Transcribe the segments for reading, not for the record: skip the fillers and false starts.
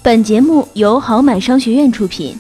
本节目由好买商学院出品。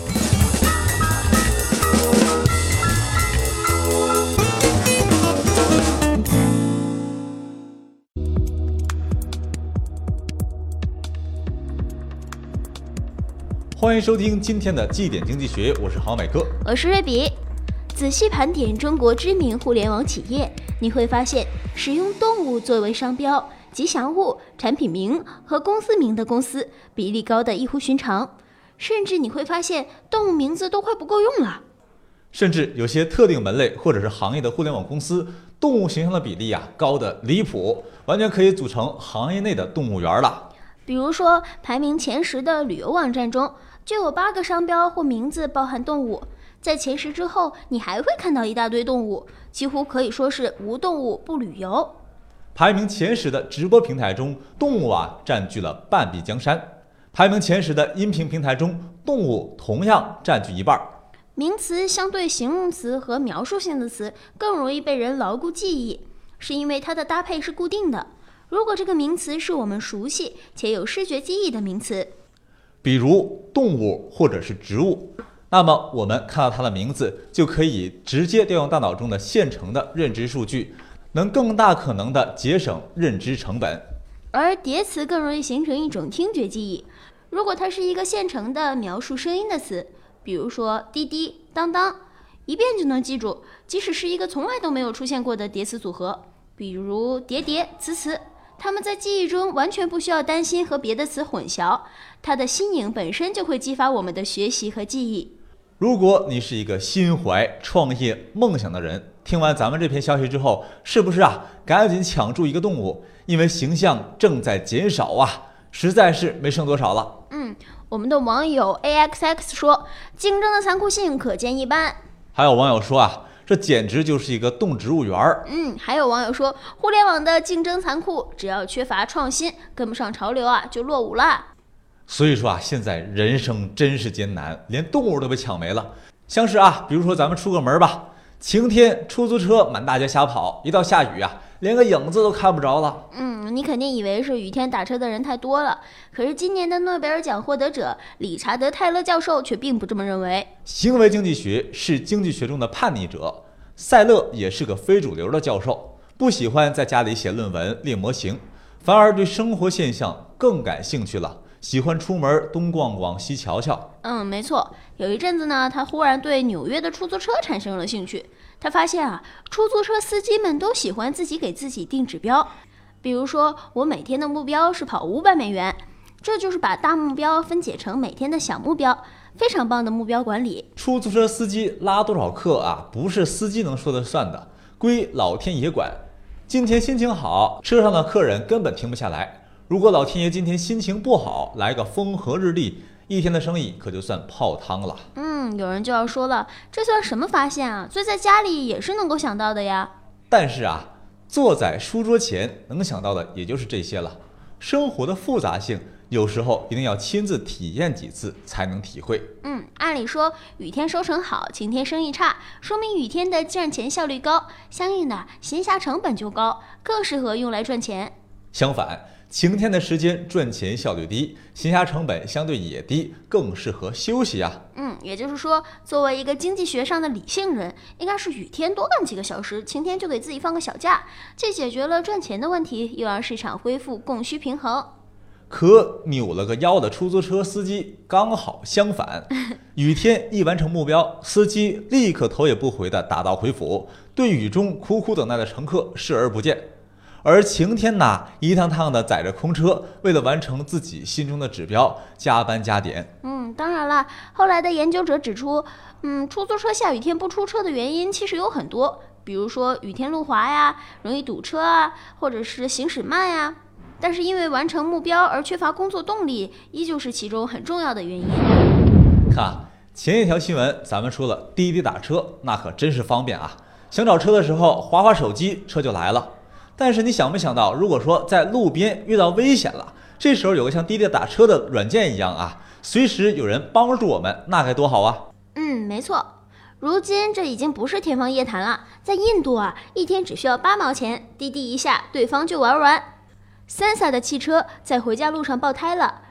欢迎收听今天的绩点经济学，我是好买哥， 我是瑞比。仔细盘点中国知名互联网企业，你会发现使用动物作为商标、吉祥物、产品名和公司名的公司比例高得异乎寻常，甚至你会发现动物名字都快不够用了。 甚至有些特定门类或者是行业的互联网公司，动物形象的比例高得离谱，完全可以组成行业内的动物园了。 比如说排名前10的旅游网站中，就有8个商标或名字包含动物。在前10之后，你还会看到一大堆动物，几乎可以说是无动物不旅游。 排名前10的直播平台中，动物占据了半壁江山。排名前10的音频平台中，动物同样占据一半。 名词相对形容词和描述性的词更容易被人牢固记忆，是因为它的搭配是固定的。如果这个名词是我们熟悉且有视觉记忆的名词， 比如动物或者是植物，那么我们看到它的名字就可以直接调用大脑中的现成的认知数据，能更大可能的节省认知成本。 而叠词更容易形成一种听觉记忆，如果它是一个现成的描述声音的词，比如说滴滴、当当，一遍就能记住，即使是一个从来都没有出现过的叠词组合，比如叠叠、词词，它们在记忆中完全不需要担心和别的词混淆，它的新颖本身就会激发我们的学习和记忆。 如果你是一个心怀创业梦想的人，听完咱们这篇消息之后，是不是赶紧抢住一个动物，因为形象正在减少实在是没剩多少了。 我们的网友 AXX 说，竞争的残酷性可见一斑。 还有网友说这简直就是一个动植物园。 还有网友说，互联网的竞争残酷，只要缺乏创新，跟不上潮流就落伍了。 所以说现在人生真是艰难，连动物都被抢没了。像是比如说咱们出个门吧，晴天出租车满大街瞎跑，一到下雨连个影子都看不着了。 你肯定以为是雨天打车的人太多了，可是今年的诺贝尔奖获得者理查德·泰勒教授却并不这么认为。 行为经济学是经济学中的叛逆者，塞勒也是个非主流的教授，不喜欢在家里写论文列模型，反而对生活现象更感兴趣了，喜欢出门东逛逛西瞧瞧。 没错，有一阵子呢，他忽然对纽约的出租车产生了兴趣。他发现出租车司机们都喜欢自己给自己定指标，比如说我每天的目标是跑500美元，这就是把大目标分解成每天的小目标，非常棒的目标管理。 出租车司机拉多少客不是司机能说了算的，归老天爷管。今天心情好，车上的客人根本停不下来，如果老天爷今天心情不好，来个风和日丽，一天的生意可就算泡汤了。 有人就要说了，这算什么发现坐在家里也是能够想到的呀。 但是坐在书桌前能想到的也就是这些了。生活的复杂性有时候一定要亲自体验几次才能体会。 按理说雨天收成好，晴天生意差，说明雨天的赚钱效率高，相应的闲暇成本就高，更适合用来赚钱。 相反，晴天的时间赚钱效率低，闲暇成本相对也低，更适合休息也就是说，作为一个经济学上的理性人，应该是雨天多干几个小时，晴天就给自己放个小假，既解决了赚钱的问题，又让市场恢复供需平衡。 可扭了个腰的出租车司机刚好相反，雨天一完成目标，司机立刻头也不回地打道回府，对雨中苦苦等待的乘客视而不见。而晴天一趟趟的载着空车，为了完成自己心中的指标，加班加点。 当然了，后来的研究者指出，出租车下雨天不出车的原因其实有很多，比如说雨天路滑容易堵车或者是行驶慢但是因为完成目标而缺乏工作动力，依旧是其中很重要的原因。 看前一条新闻，咱们说了滴滴打车，那可真是方便想找车的时候划手机，车就来了。但是你想没想到，如果说在路边遇到危险了，这时候有个像滴滴打车的软件一样随时有人帮助我们，那该多好没错，如今这已经不是天方夜谭了。在印度一天只需要8毛钱，滴滴一下对方就玩完。Sensa 的汽车在回家路上爆胎了，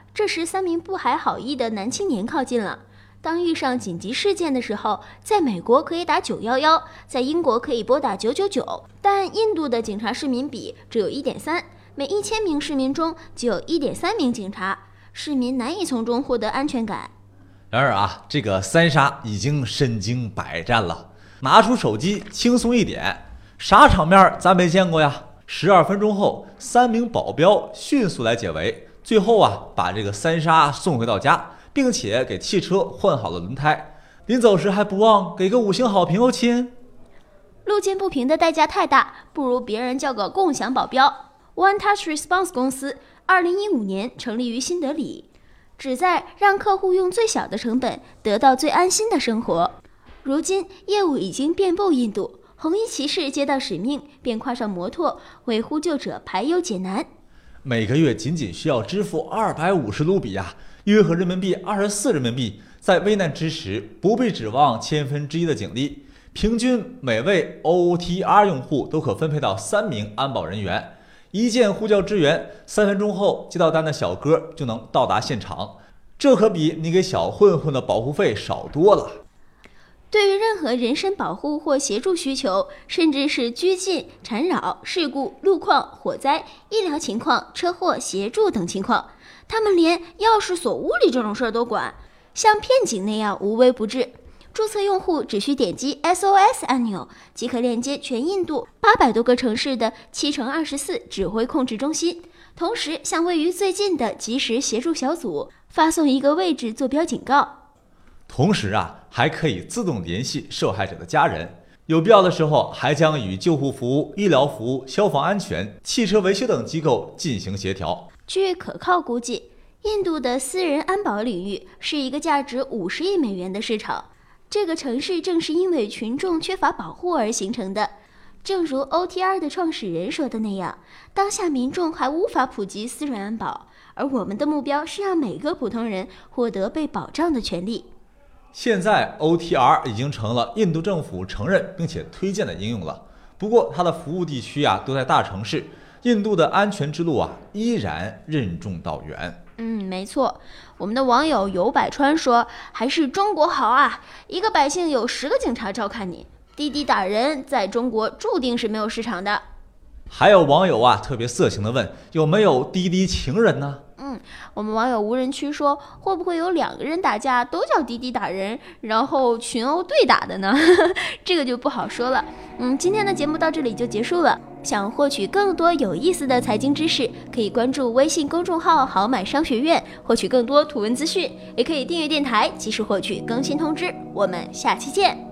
这时3名不怀好意的男青年靠近了。当遇上紧急事件的时候，在美国可以打911，在英国可以拨打999，但印度的警察市民比只有 1.3， 每1000名市民中就有 1.3 名警察，市民难以从中获得安全感。 然而啊，这个三杀已经身经百战了，拿出手机轻松一点，啥场面咱没见过呀。12分钟后，3名保镖迅速来解围，最后啊把这个三杀送回到家，并且给汽车换好了轮胎，临走时还不忘给个5星好评哦亲。 路见不平的代价太大，不如别人叫个共享保镖。One Touch Response 公司2015年成立于新德里，旨在让客户用最小的成本得到最安心的生活。如今业务已经遍布印度，红衣骑士接到使命便跨上摩托为呼救者排忧解难。 每个月仅需要支付250卢比呀，约合人民币24人民币，在危难之时不必指望1/1000的警力，平均每位 OTR 用户都可分配到3名安保人员。一键呼叫支援，3分钟后接到单的小哥就能到达现场，这可比你给小混混的保护费少多了。 对于任何人身保护或协助需求，甚至是拘禁、缠扰、事故、路况、火灾、医疗情况、车祸、协助等情况，他们连钥匙锁屋里这种事儿都管，像骗警那样无微不至。注册用户只需点击 SOS 按钮，即可链接全印度800多个城市的7×24指挥控制中心，同时向位于最近的即时协助小组发送一个位置坐标警告。 同时啊，还可以自动联系受害者的家人，有必要的时候还将与救护服务、医疗服务、消防安全、汽车维修等机构进行协调。 据可靠估计，印度的私人安保领域是一个价值50亿美元的市场。这个城市正是因为群众缺乏保护而形成的。正如 OTR 的创始人说的那样，当下民众还无法普及私人安保，而我们的目标是让每个普通人获得被保障的权利。 现在 OTR 已经成了印度政府承认并且推荐的应用了，不过它的服务地区啊都在大城市，印度的安全之路啊依然任重道远。 没错，我们的网友游百川说，还是中国好啊，一个百姓有10个警察照看你，滴滴打人在中国注定是没有市场的。 还有网友啊特别色情的问，有没有滴滴情人呢？ 我们网友无人区说，会不会有2个人打架都叫滴滴打人，然后群殴对打的呢？这个就不好说了。今天的节目到这里就结束了。想获取更多有意思的财经知识，可以关注微信公众号好买商学院，获取更多图文资讯，也可以订阅电台，及时获取更新通知。我们下期见。